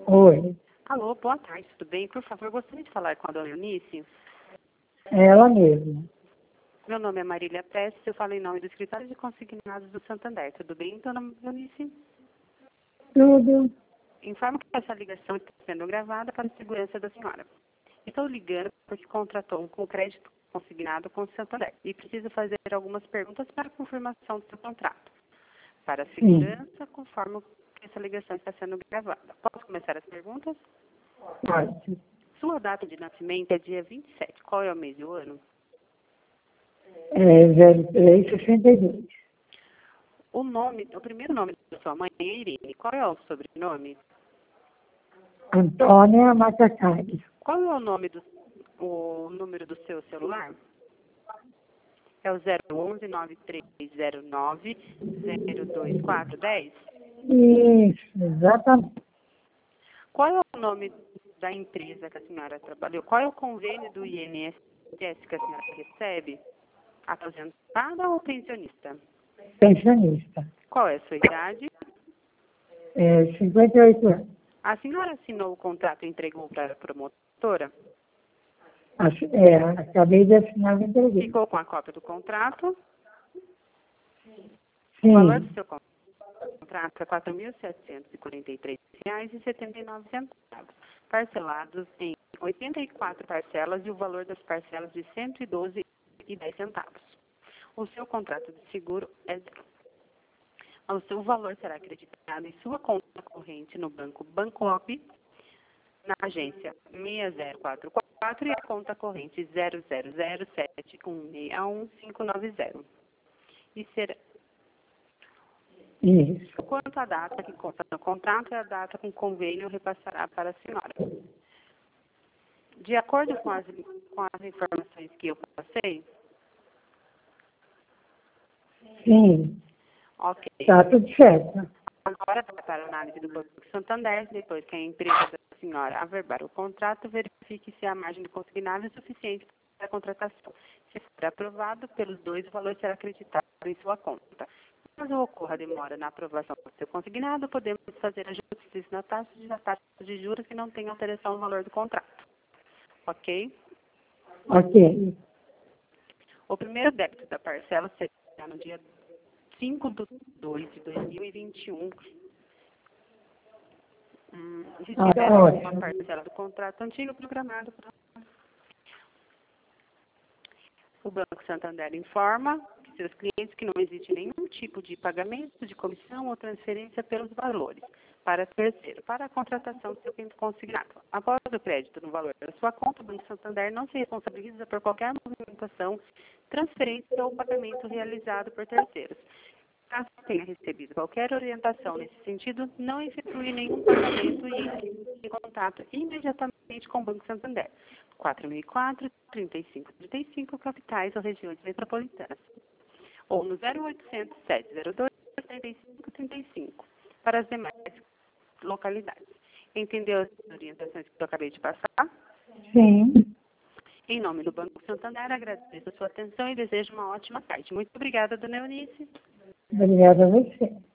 Oi, Alô, boa tarde, tudo bem? Por favor, gostaria de falar com a dona Eunice. é ela mesma. Meu nome é Marília Prestes, eu falo em nome do Escritório de Consignados do Santander. Tudo bem, dona Eunice? Tudo? Informo que essa ligação está sendo gravada para a segurança da senhora. Estou ligando porque contratou um crédito consignado com o Santander e preciso fazer algumas perguntas para a confirmação do seu contrato. Para a segurança, conforme que essa ligação está sendo gravada. Posso começar as perguntas? Pode. Sua data de nascimento é dia 27. Qual é o mês e o ano? É 0362. O primeiro nome da sua mãe é Irene. Qual é o sobrenome? Antônia Matacari. Qual é o número do seu celular? É o 011-9309-02410. Isso, exatamente. Qual é o nome da empresa que a senhora trabalhou? Qual é o convênio do INSS que a senhora recebe? Aposentada ou pensionista? Pensionista. Qual é a sua idade? 58 anos. A senhora assinou o contrato e entregou para a promotora? Acabei de assinar o entreguei. Ficou com a cópia do contrato? O valor do Sim, seu contrato é R$ 4.743,79, parcelados em 84 parcelas e o valor das parcelas de R$ 112,10. O seu contrato de seguro é zero. O seu valor será acreditado em sua conta corrente no banco Bancoop, na agência 6044 e a conta corrente 0007161590. E será isso. quanto à data que consta no contrato e a data com convênio repassará para a senhora. De acordo com as informações que eu passei, Sim, ok. está tudo certo. Agora, para a análise do Banco Santander, depois que a empresa da senhora averbar o contrato, verifique se a margem de consignado é suficiente para a contratação. Se for aprovado pelos dois, o valor será acreditado em sua conta. Caso ocorra demora na aprovação do seu consignado, podemos fazer ajustes na taxa de juros que não tenha alteração no valor do contrato. Ok? Ok. O primeiro débito da parcela será no dia 5/2/2021. Se tiver alguma Ótimo. parcela do contrato antigo programado para o Banco Santander informa que seus clientes que não existe nenhum tipo de pagamento de comissão ou transferência pelos valores para terceiro, para a contratação do seu cliente consignado. Após o crédito no valor da sua conta, o Banco Santander não se responsabiliza por qualquer movimentação, transferência ou pagamento realizado por terceiros. Caso tenha recebido qualquer orientação nesse sentido, não efetue nenhum pagamento e entre em contato imediatamente com o Banco Santander. 4004-3535, capitais ou regiões metropolitanas. Ou no 0800 702 3535, para as demais localidades. Entendeu as orientações que eu acabei de passar? Sim. Em nome do Banco Santander, agradeço a sua atenção e desejo uma ótima tarde. Muito obrigada, dona Eunice. Obrigada a você.